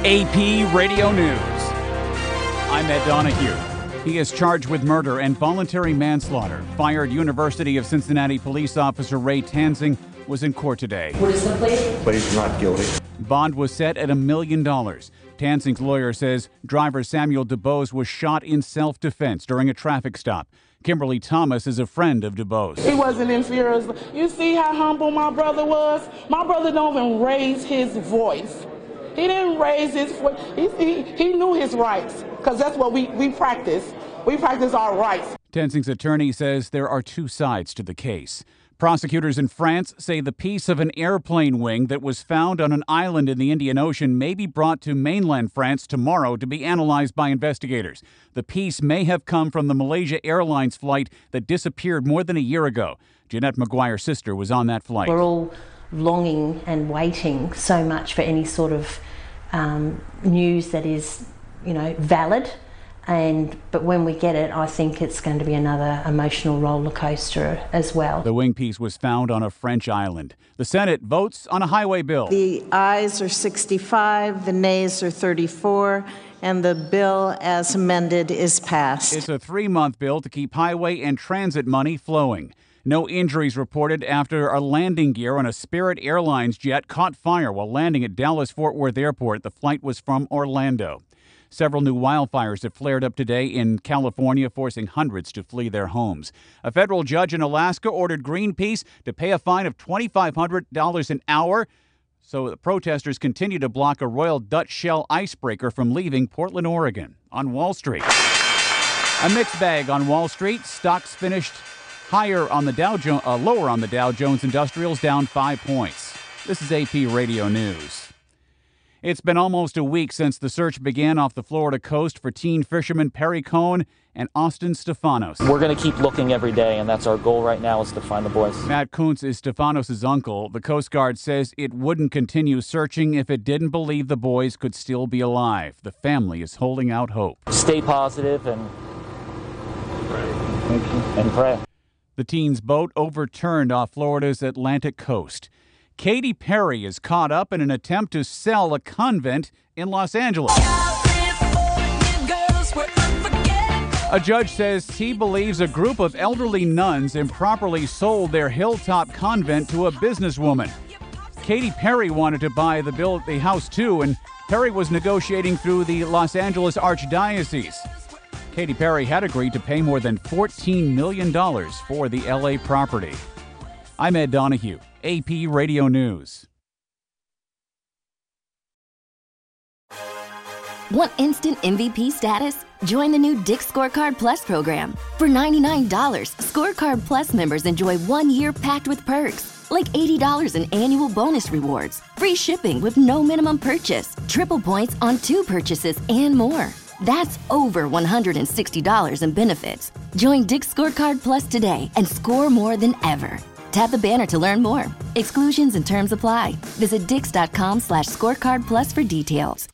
AP Radio News. I'm Ed Donahue. He is charged with murder and voluntary manslaughter. Fired University of Cincinnati police officer Ray Tanzing was in court today. What is the plea? Pleads not guilty. Bond was set at $1 million. Tanzing's lawyer says driver Samuel DuBose was shot in self-defense during a traffic stop. Kimberly Thomas is a friend of DuBose. He wasn't in fear. You see how humble my brother was? My brother don't even raise his voice. He didn't raise his voice. He knew his rights, because that's what we practice. We practice our rights. Tanzing's attorney says there are two sides to the case. Prosecutors in France say the piece of an airplane wing that was found on an island in the Indian Ocean may be brought to mainland France tomorrow to be analyzed by investigators. The piece may have come from the Malaysia Airlines flight that disappeared more than a year ago. Jeanette McGuire's sister was on that flight. We're all longing and waiting so much for any sort of news that is, valid. But when we get it, I think it's going to be another emotional roller coaster as well. The wing piece was found on a French island. The Senate votes on a highway bill. The ayes are 65, the nays are 34, and the bill as amended is passed. It's a 3-month bill to keep highway and transit money flowing. No injuries reported after a landing gear on a Spirit Airlines jet caught fire while landing at Dallas-Fort Worth Airport. The flight was from Orlando. Several new wildfires have flared up today in California, forcing hundreds to flee their homes. A federal judge in Alaska ordered Greenpeace to pay a fine of $2,500 an hour so the protesters continue to block a Royal Dutch Shell icebreaker from leaving Portland, Oregon. On Wall Street, a mixed bag on Wall Street. Stocks finished lower on the Dow Jones Industrials, down 5 points. This is AP Radio News. It's been almost a week since the search began off the Florida coast for teen fishermen Perry Cohn and Austin Stefanos. We're going to keep looking every day, and that's our goal right now, is to find the boys. Matt Kuntz is Stefanos' uncle. The Coast Guard says it wouldn't continue searching if it didn't believe the boys could still be alive. The family is holding out hope. Stay positive and Thank you. and pray. The teen's boat overturned off Florida's Atlantic coast. Katy Perry is caught up in an attempt to sell a convent in Los Angeles. A judge says he believes a group of elderly nuns improperly sold their hilltop convent to a businesswoman. Katy Perry wanted to buy the house too, and Perry was negotiating through the Los Angeles Archdiocese. Katy Perry had agreed to pay more than $14 million for the LA property. I'm Ed Donahue, AP Radio News. Want instant MVP status? Join the new Dick's Scorecard Plus program. For $99, Scorecard Plus members enjoy 1 year packed with perks, like $80 in annual bonus rewards, free shipping with no minimum purchase, triple points on 2 purchases, and more. That's over $160 in benefits. Join Dick's Scorecard Plus today and score more than ever. Tap the banner to learn more. Exclusions and terms apply. Visit Dix.com/scorecard plus for details.